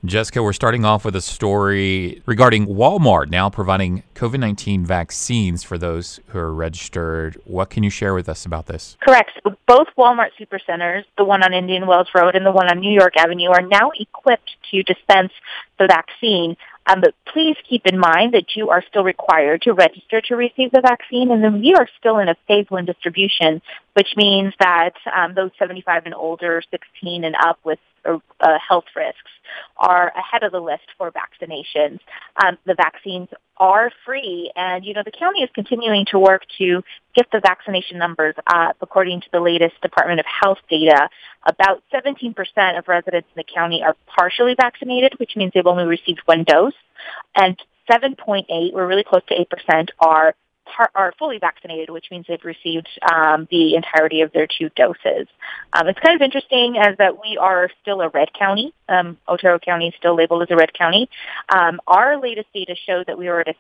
Jessica, we're starting off with a story regarding Walmart now providing COVID-19 vaccines for those who are registered. What can you share with us about this? Correct. So both Walmart supercenters, the one on Indian Wells Road and the one on New York Avenue, are now equipped to dispense the vaccine. But please keep in mind that you are still required to register to receive the vaccine, and then we are still in a phase 1 distribution, which means that those 75 and older, 16 and up with health risks are ahead of the list for vaccinations. The vaccines are free, and, the county is continuing to work to get the vaccination numbers up. According to the latest Department of Health data, about 17% of residents in the county are partially vaccinated, which means they've only received one dose, and 7.8, we're really close to 8%, are fully vaccinated, which means they've received the entirety of their 2 doses. It's kind of interesting as that we are still a red county. Otero County is still labeled as a red county. Our latest data show that we were at a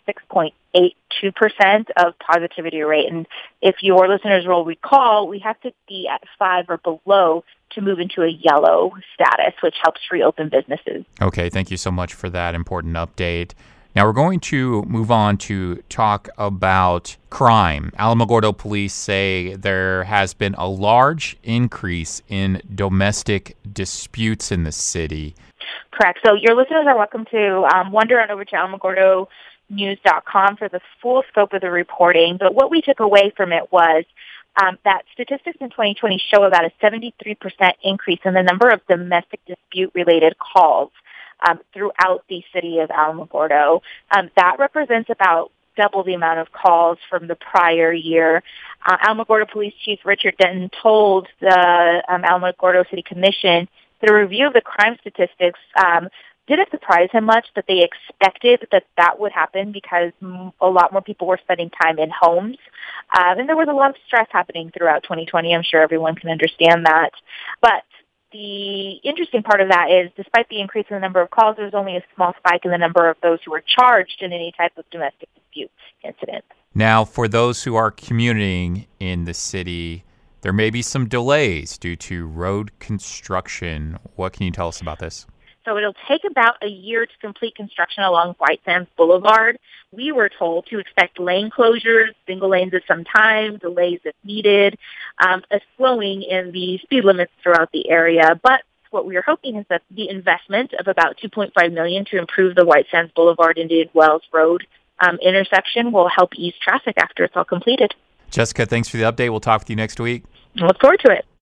6.82% of positivity rate. And if your listeners will recall, we have to be at 5 or below to move into a yellow status, which helps reopen businesses. Okay, thank you so much for that important update. Now we're going to move on to talk about crime. Alamogordo police say there has been a large increase in domestic disputes in the city. Correct. So your listeners are welcome to wander on over to alamogordonews.com for the full scope of the reporting. But what we took away from it was that statistics in 2020 show about a 73% increase in the number of domestic dispute-related calls throughout the city of Alamogordo. That represents about double the amount of calls from the prior year. Alamogordo Police Chief Richard Denton told the Alamogordo City Commission that a review of the crime statistics didn't surprise him much, that they expected that would happen because a lot more people were spending time in homes. And there was a lot of stress happening throughout 2020. I'm sure everyone can understand that. But the interesting part of that is, despite the increase in the number of calls, there was only a small spike in the number of those who were charged in any type of domestic dispute incident. Now, for those who are commuting in the city, there may be some delays due to road construction. What can you tell us about this? So it'll take about a year to complete construction along White Sands Boulevard. We were told to expect lane closures, single lanes at some time, delays if needed, a slowing in the speed limits throughout the area. But what we are hoping is that the investment of about $2.5 million to improve the White Sands Boulevard Indian Wells Road intersection will help ease traffic after it's all completed. Jessica, thanks for the update. We'll talk with you next week. I look forward to it.